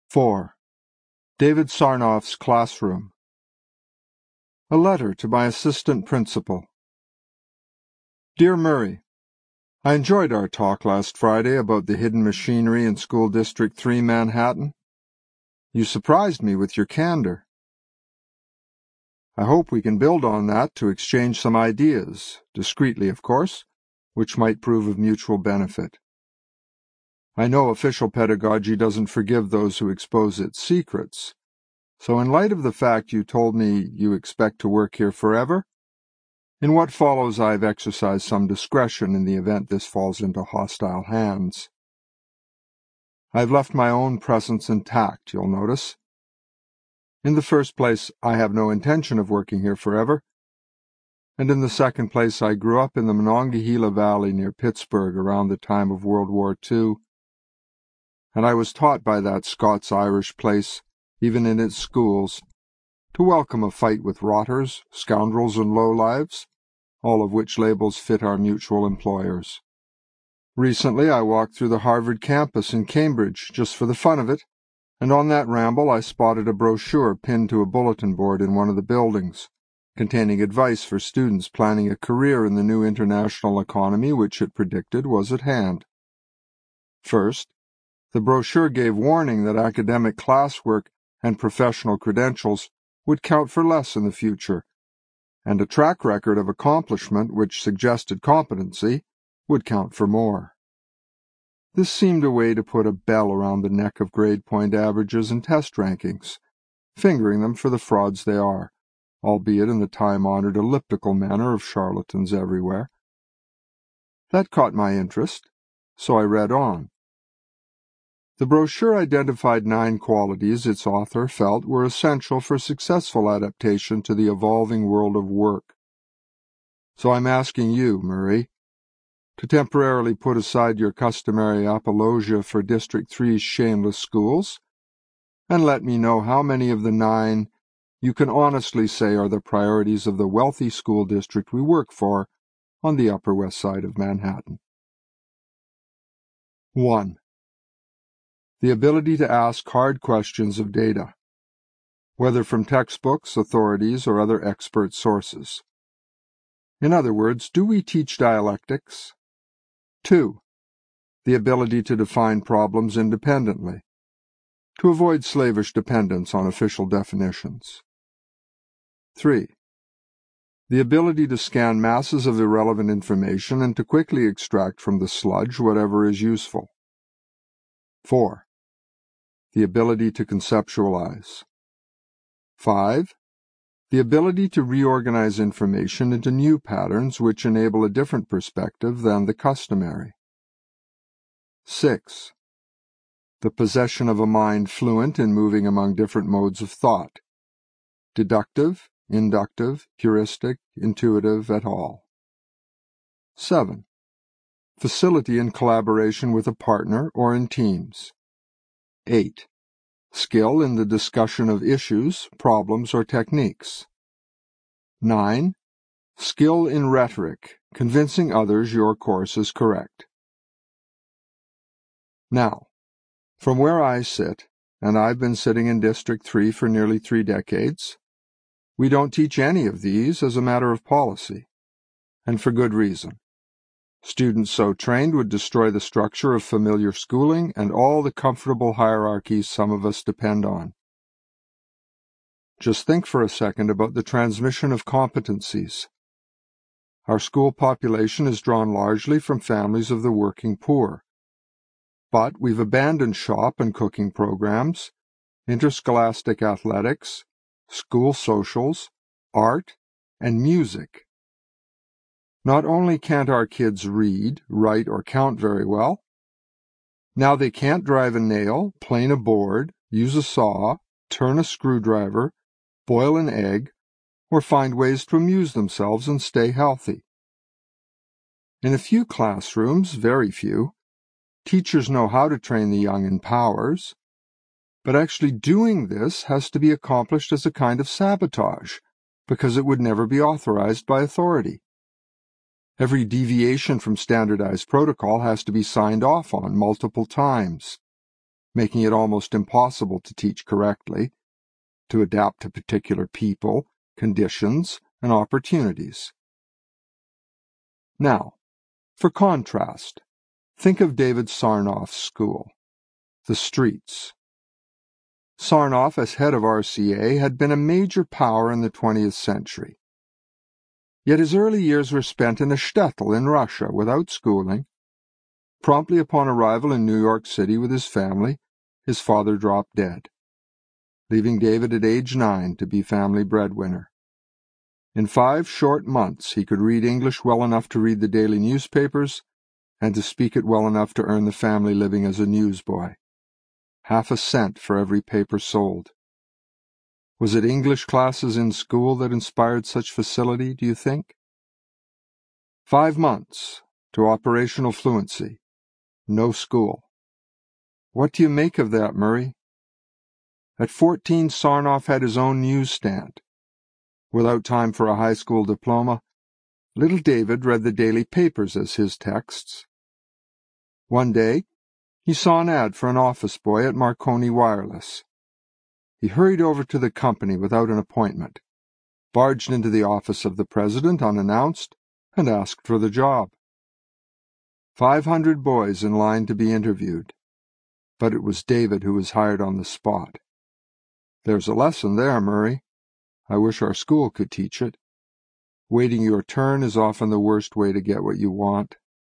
4. David Sarnoff's classroom. A letter to my assistant principal. Dear Murray, I enjoyed our talk last Friday about the hidden machinery in School District 3 Manhattan. You surprised me with your candor. I hope we can build on that to exchange some ideas, discreetly of course, which might prove of mutual benefit. I know official pedagogy doesn't forgive those who expose its secrets, so in light of the fact you told me you expect to work here forever, in what follows I've exercised some discretion in the event this falls into hostile hands. I've left my own presence intact, you'll notice. In the first place, I have no intention of working here forever, and in the second place, I grew up in the Monongahela Valley near Pittsburgh around the time of World War II, and I was taught by that Scots-Irish place, even in its schools, to welcome a fight with rotters, scoundrels, and lowlives, all of which labels fit our mutual employers. Recently I walked through the Harvard campus in Cambridge just for the fun of it, and on that ramble I spotted a brochure pinned to a bulletin board in one of the buildings, containing advice for students planning a career in the new international economy which it predicted was at hand. First, the brochure gave warning that academic classwork and professional credentials would count for less in the future, and a track record of accomplishment which suggested competency would count for more. This seemed a way to put a bell around the neck of grade point averages and test rankings, fingering them for the frauds they are, albeit in the time-honored elliptical manner of charlatans everywhere. That caught my interest, so I read on. The brochure identified 9 qualities its author felt were essential for successful adaptation to the evolving world of work. So I'm asking you, Murray, to temporarily put aside your customary apologia for District 3's shameless schools, and let me know how many of the 9 you can honestly say are the priorities of the wealthy school district we work for on the Upper West Side of Manhattan. 1. The ability to ask hard questions of data, whether from textbooks, authorities, or other expert sources. In other words, do we teach dialectics? 2. The ability to define problems independently, to avoid slavish dependence on official definitions. 3. The ability to scan masses of irrelevant information and to quickly extract from the sludge whatever is useful. 4. The ability to conceptualize. 5. The ability to reorganize information into new patterns which enable a different perspective than the customary. 6. The possession of a mind fluent in moving among different modes of thought, deductive, inductive, heuristic, intuitive, et al. 7. Facility in collaboration with a partner or in teams. 8. Skill in the discussion of issues, problems, or techniques. 9. Skill in rhetoric, convincing others your course is correct. Now, from where I sit, and I've been sitting in District 3 for nearly 3 decades, we don't teach any of these as a matter of policy, and for good reason. Students so trained would destroy the structure of familiar schooling and all the comfortable hierarchies some of us depend on. Just think for a second about the transmission of competencies. Our school population is drawn largely from families of the working poor. But we've abandoned shop and cooking programs, interscholastic athletics, school socials, art, and music. Not only can't our kids read, write, or count very well, now they can't drive a nail, plane a board, use a saw, turn a screwdriver, boil an egg, or find ways to amuse themselves and stay healthy. In a few classrooms, very few, teachers know how to train the young in powers, but actually doing this has to be accomplished as a kind of sabotage, because it would never be authorized by authority. Every deviation from standardized protocol has to be signed off on multiple times. making it almost impossible to teach correctly, to adapt to particular people, conditions, and opportunities. Now, for contrast, think of David Sarnoff's school, the streets. Sarnoff, as head of RCA, had been a major power in the 20th century. Yet his early years were spent in a shtetl in Russia without schooling. Promptly upon arrival in New York City with his family, his father dropped dead, leaving David at age 9 to be family breadwinner. In 5 short months he could read English well enough to read the daily newspapers and to speak it well enough to earn the family living as a newsboy. Half a cent for every paper sold. Was it English classes in school that inspired such facility, do you think? 5 months to operational fluency. No school. What do you make of that, Murray? At 14, Sarnoff had his own newsstand. Without time for a high school diploma, little David read the daily papers as his texts. One day, he saw an ad for an office boy at Marconi Wireless. He hurried over to the company without an appointment, barged into the office of the president unannounced, and asked for the job. 500 boys in line to be interviewed, but it was David who was hired on the spot. There's a lesson there, Murray. I wish our school could teach it. Waiting your turn is often the worst way to get what you want.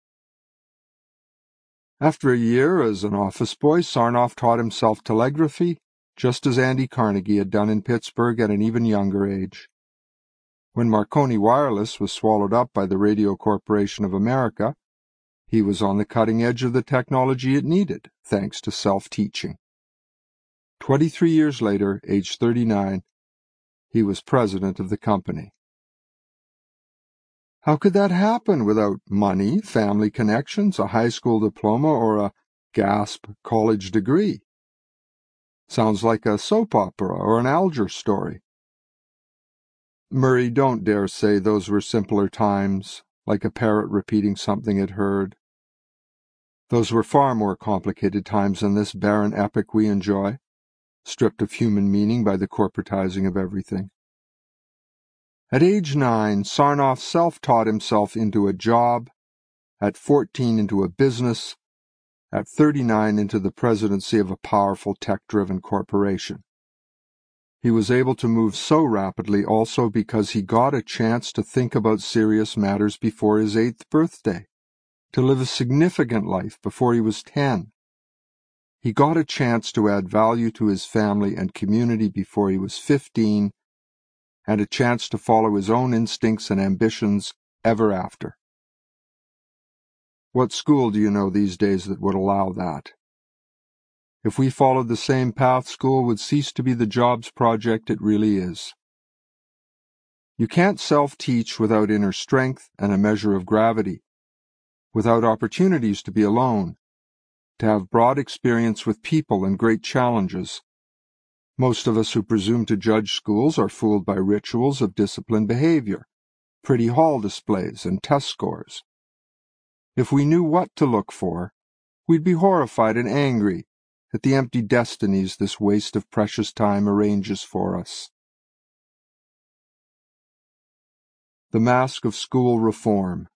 After a year as an office boy, Sarnoff taught himself telegraphy, just as Andy Carnegie had done in Pittsburgh at an even younger age. When Marconi Wireless was swallowed up by the Radio Corporation of America, he was on the cutting edge of the technology it needed, thanks to self-teaching. 23 years later, age 39, he was president of the company. How could that happen without money, family connections, a high school diploma, or a, gasp, college degree? Sounds like a soap opera or an Alger story. Murray, don't dare say those were simpler times, like a parrot repeating something it heard. Those were far more complicated times than this barren epic we enjoy, stripped of human meaning by the corporatizing of everything. At age 9, Sarnoff self-taught himself into a job, at 14 into a business, at 39 into the presidency of a powerful tech-driven corporation. He was able to move so rapidly also because he got a chance to think about serious matters before his 8th birthday, to live a significant life before he was 10. He got a chance to add value to his family and community before he was 15, and a chance to follow his own instincts and ambitions ever after. What school do you know these days that would allow that? If we followed the same path, school would cease to be the jobs project it really is. You can't self-teach without inner strength and a measure of gravity, without opportunities to be alone, to have broad experience with people and great challenges. Most of us who presume to judge schools are fooled by rituals of disciplined behavior, pretty hall displays, and test scores. If we knew what to look for, we'd be horrified and angry at the empty destinies this waste of precious time arranges for us. The Mask of School Reform.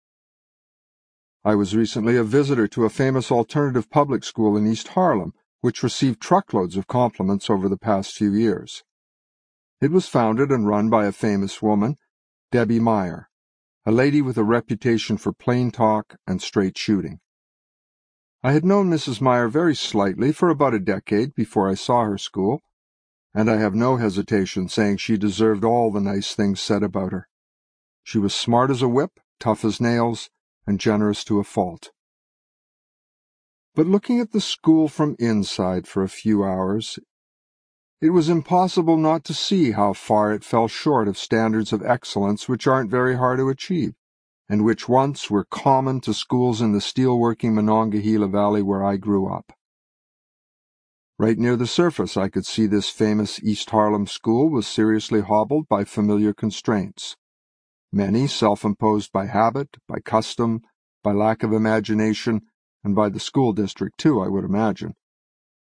I was recently a visitor to a famous alternative public school in East Harlem, which received truckloads of compliments over the past few years. It was founded and run by a famous woman, Debbie Meyer, a lady with a reputation for plain talk and straight shooting. I had known Mrs. Meyer very slightly for about a decade before I saw her school, and I have no hesitation saying she deserved all the nice things said about her. She was smart as a whip, tough as nails, and generous to a fault. But looking at the school from inside for a few hours, it was impossible not to see how far it fell short of standards of excellence which aren't very hard to achieve, and which once were common to schools in the steelworking Monongahela Valley where I grew up. Right near the surface I could see this famous East Harlem school was seriously hobbled by familiar constraints, many self-imposed by habit, by custom, by lack of imagination, and by the school district too, I would imagine.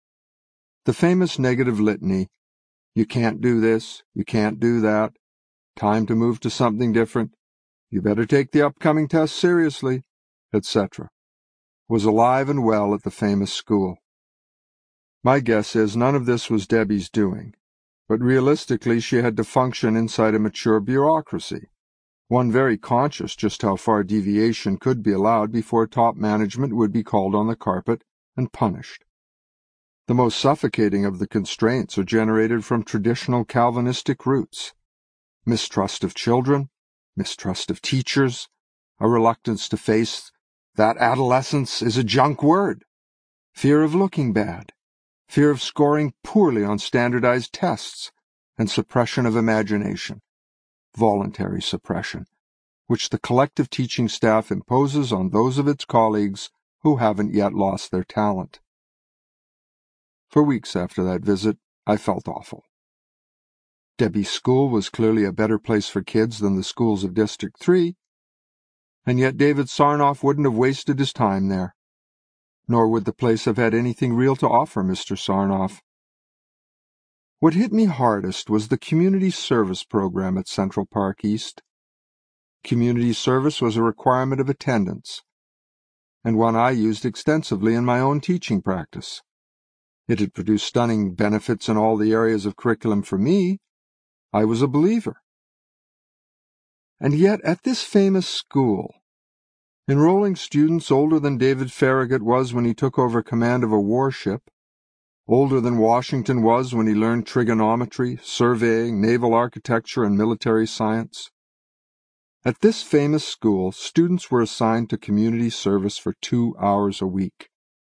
The famous negative litany, you can't do this, you can't do that, time to move to something different, you better take the upcoming test seriously, etc., was alive and well at the famous school. My guess is none of this was Debbie's doing, but realistically she had to function inside a mature bureaucracy, one very conscious just how far deviation could be allowed before top management would be called on the carpet and punished. The most suffocating of the constraints are generated from traditional Calvinistic roots: mistrust of children, mistrust of teachers, a reluctance to face that adolescence is a junk word, fear of looking bad, fear of scoring poorly on standardized tests, and suppression of imagination, voluntary suppression, which the collective teaching staff imposes on those of its colleagues who haven't yet lost their talent. For weeks after that visit, I felt awful. Debbie's school was clearly a better place for kids than the schools of District 3, and yet David Sarnoff wouldn't have wasted his time there. Nor would the place have had anything real to offer Mr. Sarnoff. What hit me hardest was the community service program at Central Park East. Community service was a requirement of attendance, and one I used extensively in my own teaching practice. It had produced stunning benefits in all the areas of curriculum for me. I was a believer. And yet, at this famous school, enrolling students older than David Farragut was when he took over command of a warship, older than Washington was when he learned trigonometry, surveying, naval architecture, and military science. At this famous school, students were assigned to community service for 2 hours a week.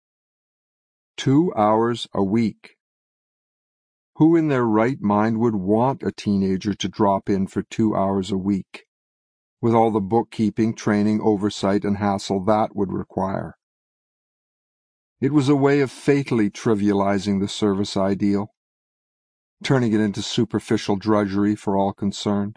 2 hours a week. Who in their right mind would want a teenager to drop in for 2 hours a week, with all the bookkeeping, training, oversight, and hassle that would require? It was a way of fatally trivializing the service ideal, turning it into superficial drudgery for all concerned.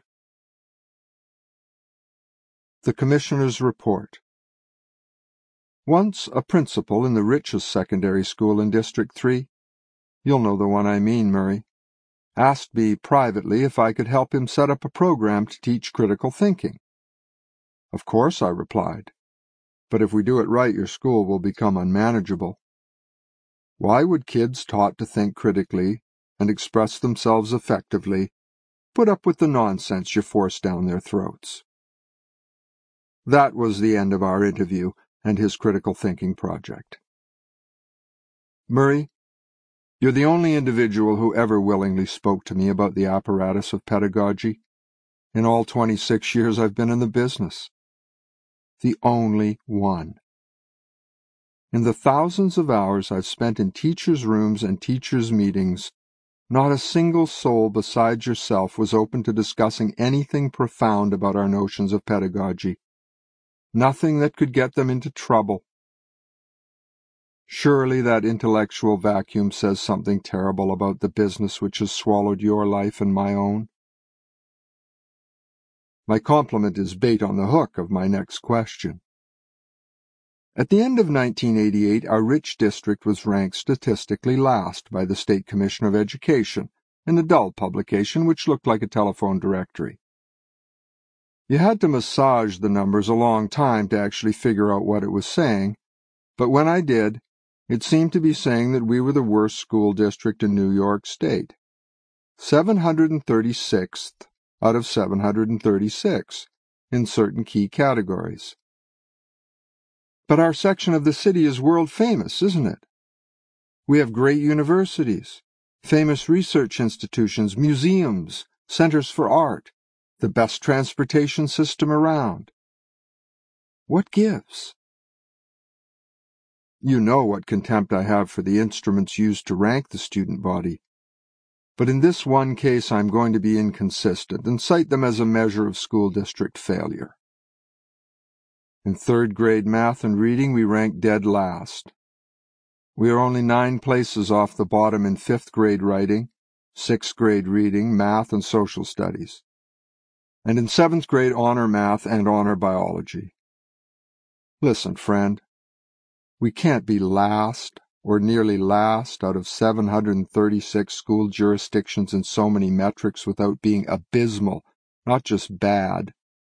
The Commissioner's Report. Once a principal in the richest secondary school in District 3, you'll know the one I mean, Murray, asked me privately if I could help him set up a program to teach critical thinking. Of course, I replied, but if we do it right, your school will become unmanageable. Why would kids taught to think critically and express themselves effectively put up with the nonsense you force down their throats? That was the end of our interview and his critical thinking project. Murray, you're the only individual who ever willingly spoke to me about the apparatus of pedagogy in all 26 years I've been in the business. The only one. In the thousands of hours I've spent in teachers' rooms and teachers' meetings, not a single soul besides yourself was open to discussing anything profound about our notions of pedagogy. Nothing that could get them into trouble. Surely that intellectual vacuum says something terrible about the business which has swallowed your life and my own. My compliment is bait on the hook of my next question. At the end of 1988, our rich district was ranked statistically last by the State Commissioner of Education in a dull publication which looked like a telephone directory. You had to massage the numbers a long time to actually figure out what it was saying, but when I did, it seemed to be saying that we were the worst school district in New York State. 736th out of 736 in certain key categories. But our section of the city is world famous, isn't it? We have great universities, famous research institutions, museums, centers for art, the best transportation system around. What gives? You know what contempt I have for the instruments used to rank the student body. But in this one case I'm going to be inconsistent and cite them as a measure of school district failure. In third grade math and reading we rank dead last. We are only 9 places off the bottom in 5th grade writing, 6th grade reading, math, and social studies. And in 7th grade honor math and honor biology. Listen, friend, we can't be last or nearly last out of 736 school jurisdictions in so many metrics without being abysmal, not just bad.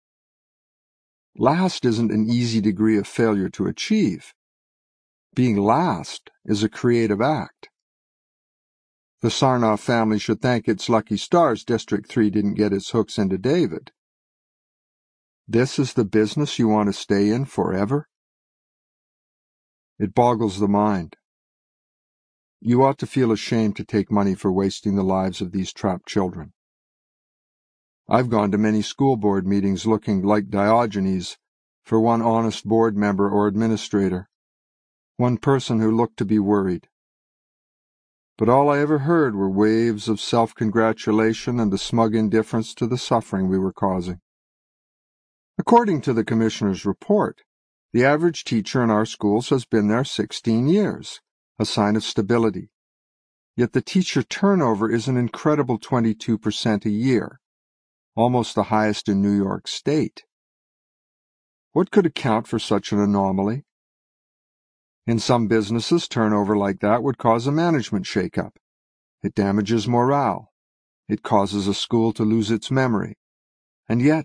Last isn't an easy degree of failure to achieve. Being last is a creative act. The Sarnoff family should thank its lucky stars District 3 didn't get its hooks into David. This is the business you want to stay in forever? It boggles the mind. You ought to feel ashamed to take money for wasting the lives of these trapped children. I've gone to many school board meetings looking like Diogenes for one honest board member or administrator, one person who looked to be worried. But all I ever heard were waves of self-congratulation and a smug indifference to the suffering we were causing. According to the Commissioner's report, the average teacher in our schools has been there 16 years, a sign of stability. Yet the teacher turnover is an incredible 22% a year, almost the highest in New York State. What could account for such an anomaly? In some businesses, turnover like that would cause a management shakeup. It damages morale. It causes a school to lose its memory. And yet,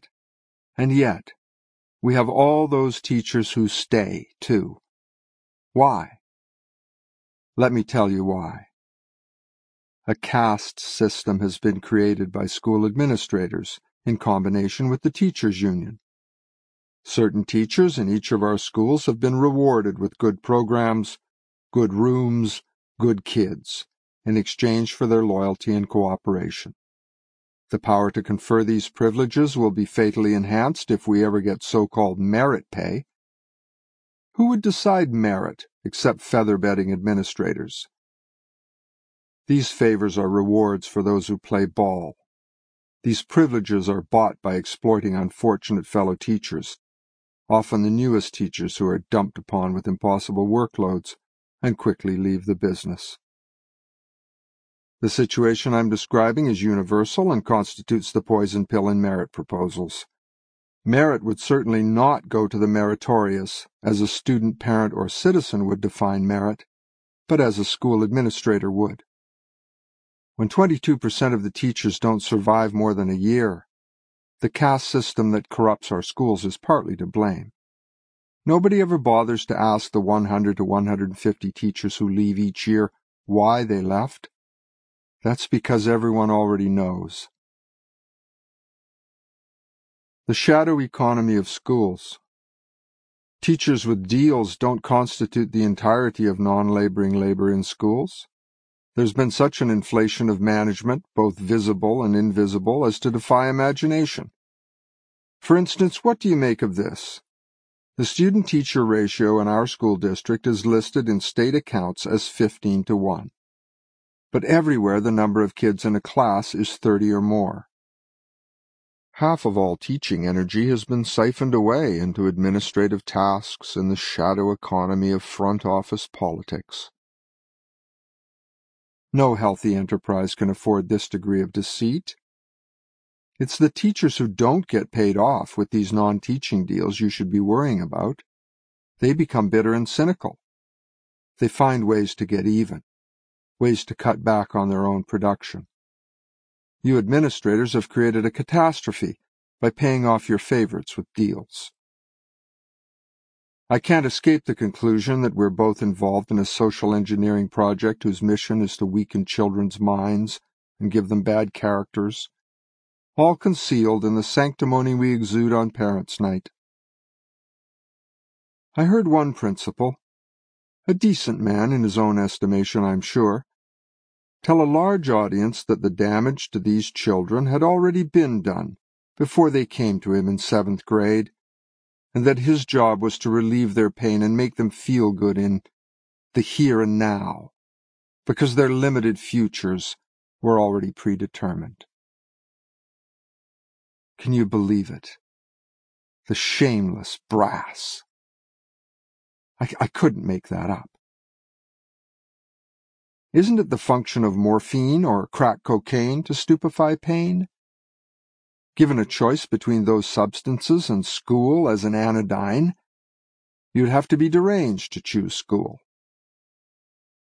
we have all those teachers who stay, too. Why? Let me tell you why. A caste system has been created by school administrators in combination with the teachers' union. Certain teachers in each of our schools have been rewarded with good programs, good rooms, good kids, in exchange for their loyalty and cooperation. The power to confer these privileges will be fatally enhanced if we ever get so-called merit pay. Who would decide merit except feather-bedding administrators? These favors are rewards for those who play ball. These privileges are bought by exploiting unfortunate fellow teachers, often the newest teachers who are dumped upon with impossible workloads and quickly leave the business. The situation I'm describing is universal and constitutes the poison pill in merit proposals. Merit would certainly not go to the meritorious, as a student, parent, or citizen would define merit, but as a school administrator would. When 22% of the teachers don't survive more than a year, the caste system that corrupts our schools is partly to blame. Nobody ever bothers to ask the 100 to 150 teachers who leave each year why they left. That's because everyone already knows. The shadow economy of schools. Teachers with deals don't constitute the entirety of non-laboring labor in schools. There's been such an inflation of management, both visible and invisible, as to defy imagination. For instance, what do you make of this? The student-teacher ratio in our school district is listed in state accounts as 15:1. But everywhere the number of kids in a class is 30 or more. Half of all teaching energy has been siphoned away into administrative tasks in the shadow economy of front office politics. No healthy enterprise can afford this degree of deceit. It's the teachers who don't get paid off with these non-teaching deals you should be worrying about. They become bitter and cynical. They find ways to get even, ways to cut back on their own production. You administrators have created a catastrophe by paying off your favorites with deals. I can't escape the conclusion that we're both involved in a social engineering project whose mission is to weaken children's minds and give them bad characters, all concealed in the sanctimony we exude on Parents' Night. I heard one principal, a decent man in his own estimation, I'm sure, tell a large audience that the damage to these children had already been done before they came to him in 7th grade, and that his job was to relieve their pain and make them feel good in the here and now, because their limited futures were already predetermined. Can you believe it? The shameless brass. I couldn't make that up. Isn't it the function of morphine or crack cocaine to stupefy pain? Given a choice between those substances and school as an anodyne, you'd have to be deranged to choose school.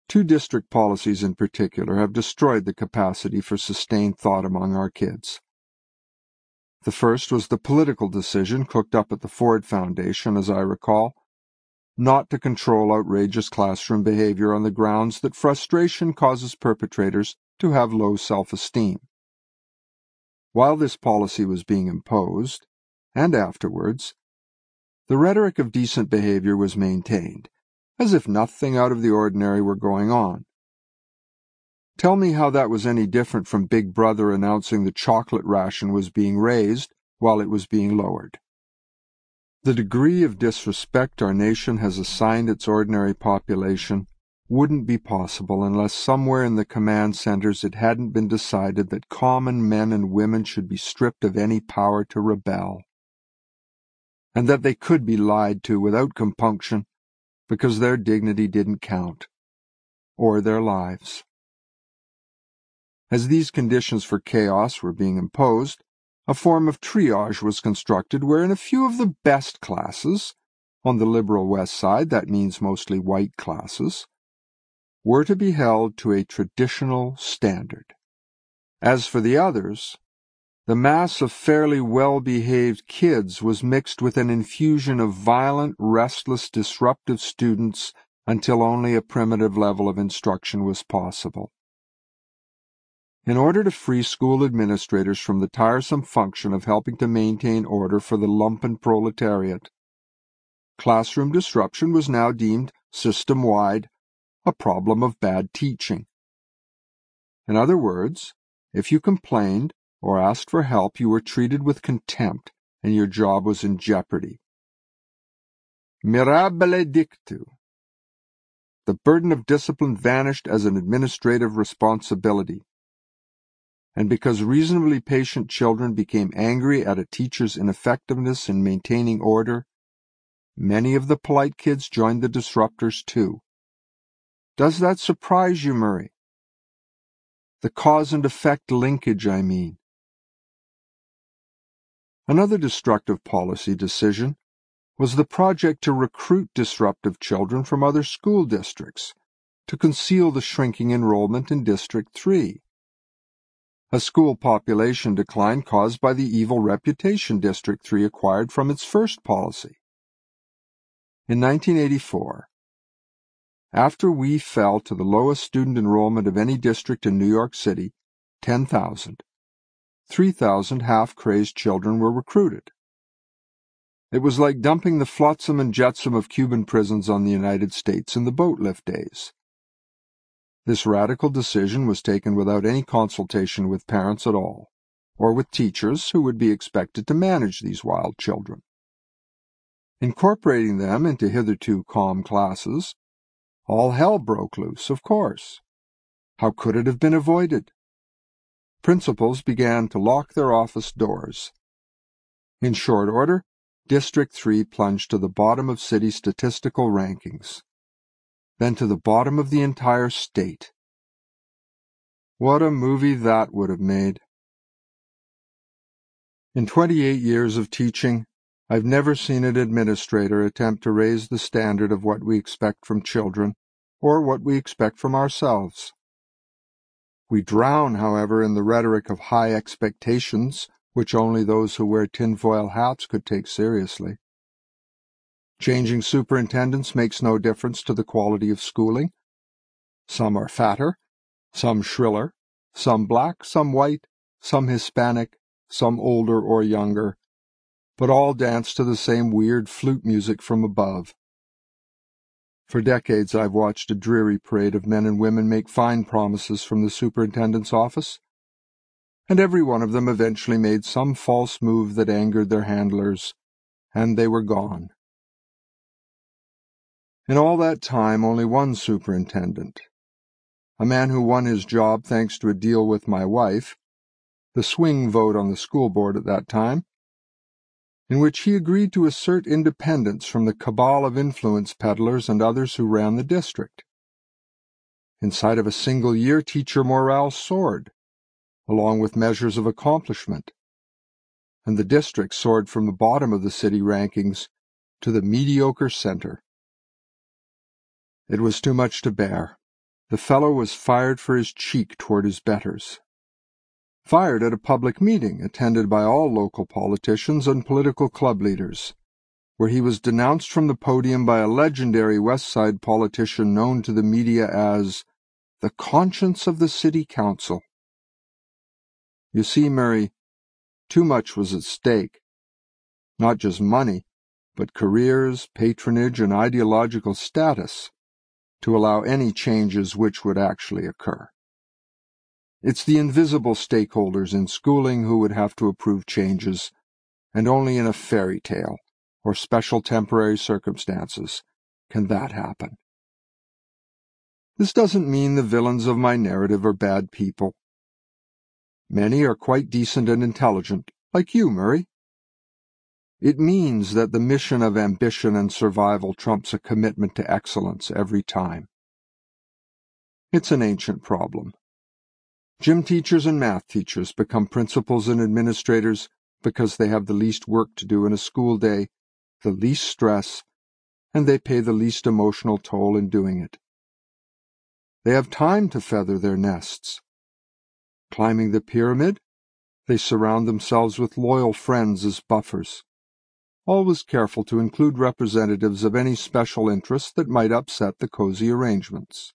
Two district policies in particular have destroyed the capacity for sustained thought among our kids. The first was the political decision cooked up at the Ford Foundation, as I recall, not to control outrageous classroom behavior on the grounds that frustration causes perpetrators to have low self-esteem. While this policy was being imposed, and afterwards, the rhetoric of decent behavior was maintained, as if nothing out of the ordinary were going on. Tell me how that was any different from Big Brother announcing the chocolate ration was being raised while it was being lowered. The degree of disrespect our nation has assigned its ordinary population wouldn't be possible unless somewhere in the command centers it hadn't been decided that common men and women should be stripped of any power to rebel, and that they could be lied to without compunction because their dignity didn't count, or their lives. As these conditions for chaos were being imposed, a form of triage was constructed wherein a few of the best classes, on the liberal West Side, that means mostly white classes, were to be held to a traditional standard. As for the others, the mass of fairly well-behaved kids was mixed with an infusion of violent, restless, disruptive students until only a primitive level of instruction was possible. In order to free school administrators from the tiresome function of helping to maintain order for the lumpen proletariat, classroom disruption was now deemed system-wide a problem of bad teaching. In other words, if you complained or asked for help, you were treated with contempt and your job was in jeopardy. Mirabile dictu. The burden of discipline vanished as an administrative responsibility. And because reasonably patient children became angry at a teacher's ineffectiveness in maintaining order, many of the polite kids joined the disruptors too. Does that surprise you, Murray? The cause and effect linkage, I mean. Another destructive policy decision was the project to recruit disruptive children from other school districts to conceal the shrinking enrollment in District 3. A school population decline caused by the evil reputation District 3 acquired from its first policy. In 1984, after we fell to the lowest student enrollment of any district in New York City, 10,000, 3,000 half-crazed children were recruited. It was like dumping the flotsam and jetsam of Cuban prisons on the United States in the boat lift days. This radical decision was taken without any consultation with parents at all, or with teachers who would be expected to manage these wild children. Incorporating them into hitherto calm classes, all hell broke loose, of course. How could it have been avoided? Principals began to lock their office doors. In short order, District 3 plunged to the bottom of city statistical rankings, then to the bottom of the entire state. What a movie that would have made. In 28 years of teaching, I've never seen an administrator attempt to raise the standard of what we expect from children, or what we expect from ourselves. We drown, however, in the rhetoric of high expectations, which only those who wear tinfoil hats could take seriously. Changing superintendents makes no difference to the quality of schooling. Some are fatter, some shriller, some black, some white, some Hispanic, some older or younger, but all dance to the same weird flute music from above. For decades I've watched a dreary parade of men and women make fine promises from the superintendent's office, and every one of them eventually made some false move that angered their handlers, and they were gone. In all that time, only one superintendent, a man who won his job thanks to a deal with my wife, the swing vote on the school board at that time, in which he agreed to assert independence from the cabal of influence peddlers and others who ran the district. Inside of a single year, teacher morale soared, along with measures of accomplishment, and the district soared from the bottom of the city rankings to the mediocre center. It was too much to bear. The fellow was fired for his cheek toward his betters. Fired at a public meeting attended by all local politicians and political club leaders, where he was denounced from the podium by a legendary West Side politician known to the media as the conscience of the city council. You see, Murray, too much was at stake. Not just money, but careers, patronage, and ideological status to allow any changes which would actually occur. It's the invisible stakeholders in schooling who would have to approve changes, and only in a fairy tale or special temporary circumstances can that happen. This doesn't mean the villains of my narrative are bad people. Many are quite decent and intelligent, like you, Murray. It means that the mission of ambition and survival trumps a commitment to excellence every time. It's an ancient problem. Gym teachers and math teachers become principals and administrators because they have the least work to do in a school day, the least stress, and they pay the least emotional toll in doing it. They have time to feather their nests. Climbing the pyramid, they surround themselves with loyal friends as buffers, always careful to include representatives of any special interest that might upset the cozy arrangements.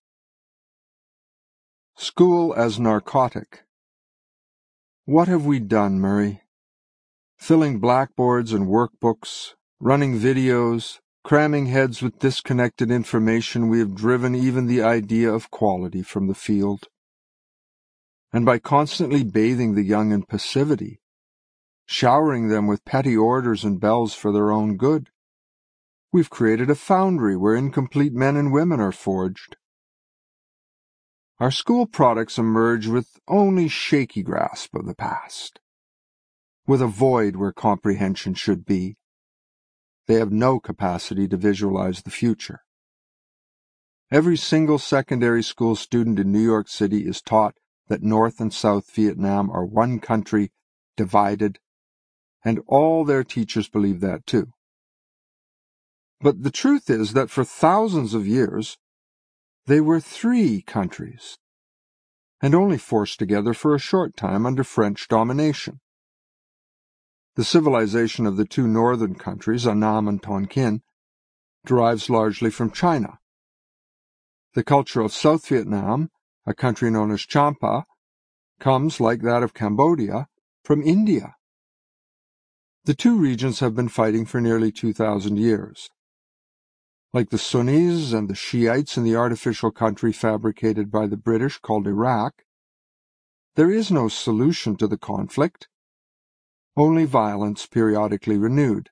School as narcotic. What have we done, Murray? Filling blackboards and workbooks, running videos, cramming heads with disconnected information, we have driven even the idea of quality from the field. And by constantly bathing the young in passivity, showering them with petty orders and bells for their own good, we've created a foundry where incomplete men and women are forged. Our school products emerge with only shaky grasp of the past, with a void where comprehension should be. They have no capacity to visualize the future. Every single secondary school student in New York City is taught that North and South Vietnam are one country, divided, and all their teachers believe that too. But the truth is that for thousands of years, they were three countries, and only forced together for a short time under French domination. The civilization of the two northern countries, Annam and Tonkin, derives largely from China. The culture of South Vietnam, a country known as Champa, comes, like that of Cambodia, from India. The two regions have been fighting for nearly 2,000 years. Like the Sunnis and the Shiites in the artificial country fabricated by the British called Iraq, there is no solution to the conflict, only violence periodically renewed.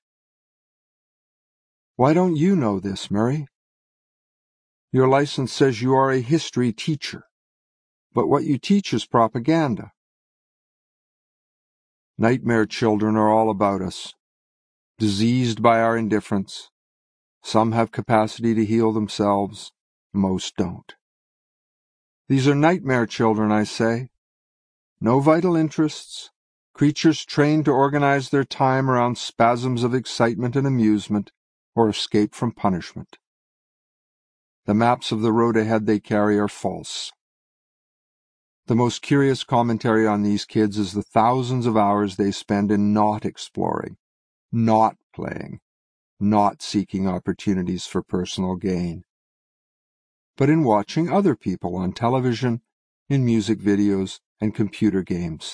Why don't you know this, Murray? Your license says you are a history teacher, but what you teach is propaganda. Nightmare children are all about us, diseased by our indifference. Some have capacity to heal themselves, most don't. These are nightmare children, I say. No vital interests, creatures trained to organize their time around spasms of excitement and amusement, or escape from punishment. The maps of the road ahead they carry are false. The most curious commentary on these kids is the thousands of hours they spend in not exploring, not playing, not seeking opportunities for personal gain, but in watching other people on television, in music videos, and computer games.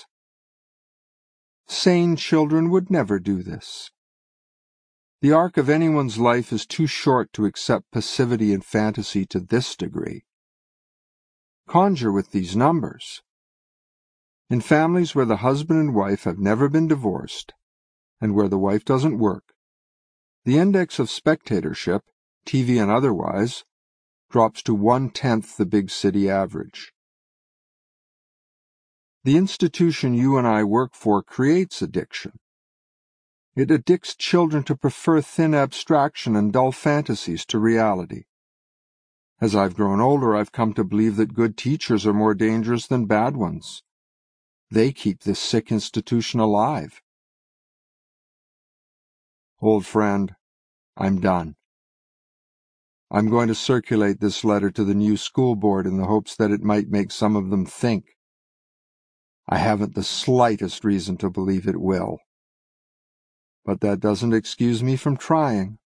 Sane children would never do this. The arc of anyone's life is too short to accept passivity and fantasy to this degree. Conjure with these numbers. In families where the husband and wife have never been divorced, and where the wife doesn't work, the index of spectatorship, TV and otherwise, drops to 1/10 the big city average. The institution you and I work for creates addiction. It addicts children to prefer thin abstraction and dull fantasies to reality. As I've grown older, I've come to believe that good teachers are more dangerous than bad ones. They keep this sick institution alive. Old friend, I'm done. I'm going to circulate this letter to the new school board in the hopes that it might make some of them think. I haven't the slightest reason to believe it will. But that doesn't excuse me from trying.